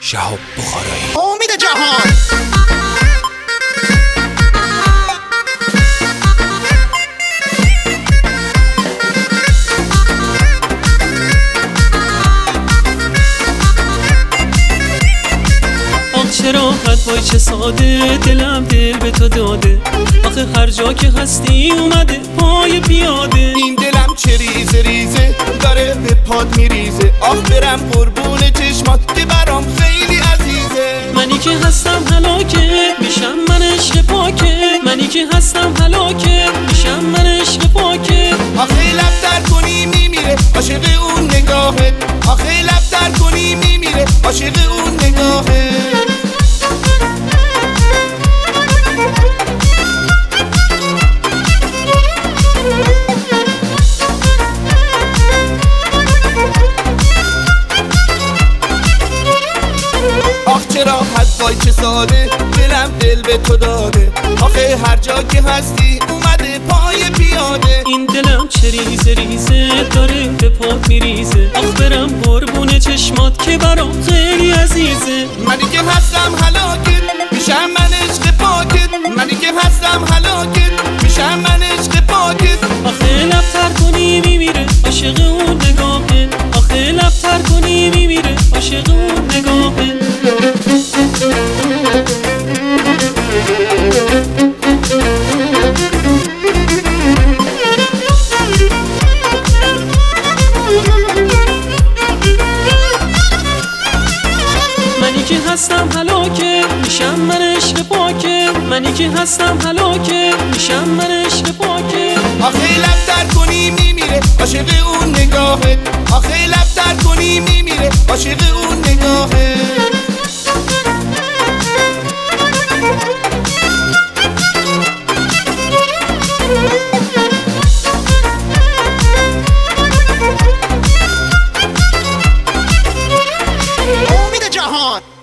شهاب بخارایی. امید جهان. چه راحت وای چه ساده، دلم دل به تو داده. آخه هر جا که هستی اومده پای پیاده. این دلم چه ریزه ریزه داره به پاد میریزه. آخ برم قربون چشمات که برام خیلی عزیزه. منی که هستم هلاکه میشم من عشق پاکه. منی که هستم هلاکه میشم من عشق پاکه. آخه لب در کنی میمیره عاشق اون نگاهت. آخه لب در کنی میمیره عاشق اون نگاهت. چه راحت وای چه ساده، دلم دل به تو داده. آخه هر جا که هستی اومده پای پیاده. این دلم چه ریزه ریزه داره به پات میریزه. آخ برم قربون چشمات که برام خیلی عزیزه. منی که هستم هلاکت میشم من عشق پاکت. منی که هستم هلاکت میشم من عشق پاکت. آخه لب تر کنی میمیره عاشق اون نگاهه. آخه لب تر کنی میمیره عاشق اون نگاهه. منی که هستم هلاکه میشم من عشق پاکه. منی که هستم هلاکه میشم من عشق پاکه. آخه لب در کنی میمیره عاشق اون نگاهت. آخه لب در کنی میمیره عاشق اون نگاهت. امید جهان.